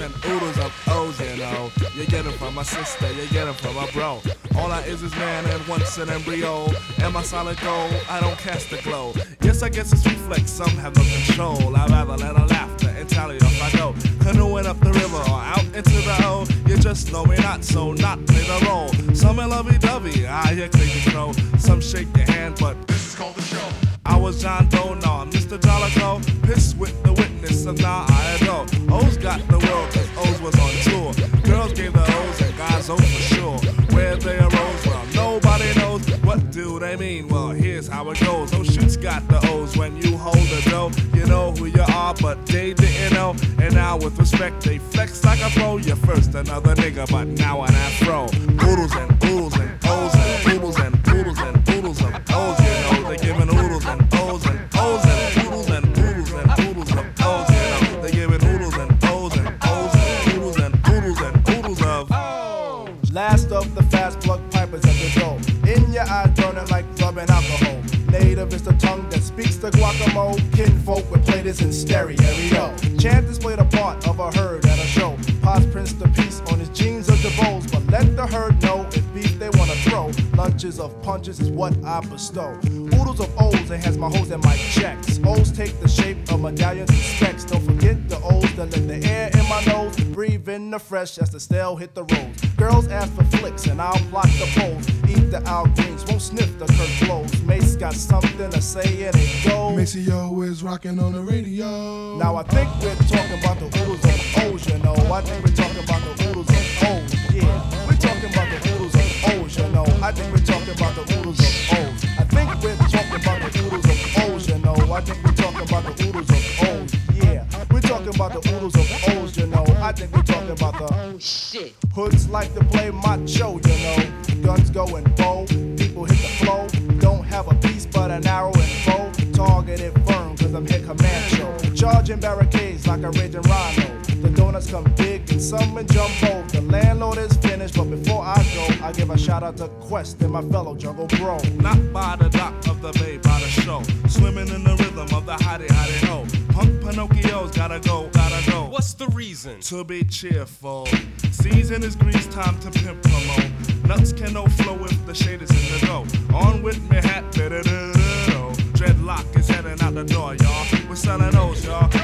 and oodles of O's, you know. You get them from my sister, you get them from my bro. All I is man and once an embryo. Am I solid gold? I don't cast a glow. Yes, I guess it's reflex, some have no control. I'd rather let her laughter and tally off I go. Canoeing up the river or out into the O. You just know me not, so not play the role. Some are lovey-dovey, I hear crazy crow. Some shake your hand, but this is called the show. I was John Doe, no, I'm Mr. Jollico. Pissed with the witness of now I adore. O's got the world, cause O's was on tour. Girls gave the O's and guys O for sure. Where they arose, well, nobody knows. What do they mean? Well, here's how it goes. Those shoots got the O's when you hold the dough. You know who you are, but they didn't know. And now with respect, they flex like a pro. You're first another nigga, but now an afro. Oodles and oodles and O's and oodles and oodles and oodles of O's, you know. They're giving oodles and O's and O's and oodles and oodles and oodles of O's, you know. They're giving oodles and O's and O's and oodles and oodles and oodles of O's. Last of the fast plug pipers at the door. In your eye burning like rubbing alcohol. Native is the tongue that speaks the guacamole. Kinfolk with platers in stereo. Chanters played a part of a herd at a show. Paz Prince the piece on his jeans of the bowls. But let the herd know if beef they wanna throw. Lunches of punches is what I bestow. Oodles of O's and has my hoes and my checks. O's take the shape of medallions and specs. Don't forget the O's that let the air in my nose. Breathe in the fresh as the stale hit the road. Girls ask for flicks and I'll block the poles. Eat the Al Greens, won't sniff the Kurt blows. Mace got something to say and it goes. Maceo is rocking on the radio. Now I think we're talking about the oodles of O's, you know. I think we're talking about the oodles of O's, yeah. We're talking about the oodles of O's, you know. I think we're talking about the oodles of O's. I think we're talking about the oodles of O's, you know. I think we're talking about the oodles of O's, yeah. We're talking about the oodles of O's, you know. I think we're talking about the oh shit. Hoods like to play macho, you know. Guns going bold, people hit the flow. Don't have a piece but an arrow and bow. Targeted firm, cause I'm here Comanche. Charging barricades like a raging rhino. The donuts come big and some in jumbo. The landlord is finished, but before I go, I give a shout out to Quest and my fellow jungle bro. Not by the dock of the bay, by the show. Swimming in the rhythm of the hottie hottie ho. Punk Pinocchio's gotta go, gotta go. What's the reason? To be cheerful. Season is grease, time to pimp promo. Nuts can no flow if the shade is in the dough. On with me hat, da-da-da-da-da. Dreadlock is heading out the door, y'all. We're selling those, y'all.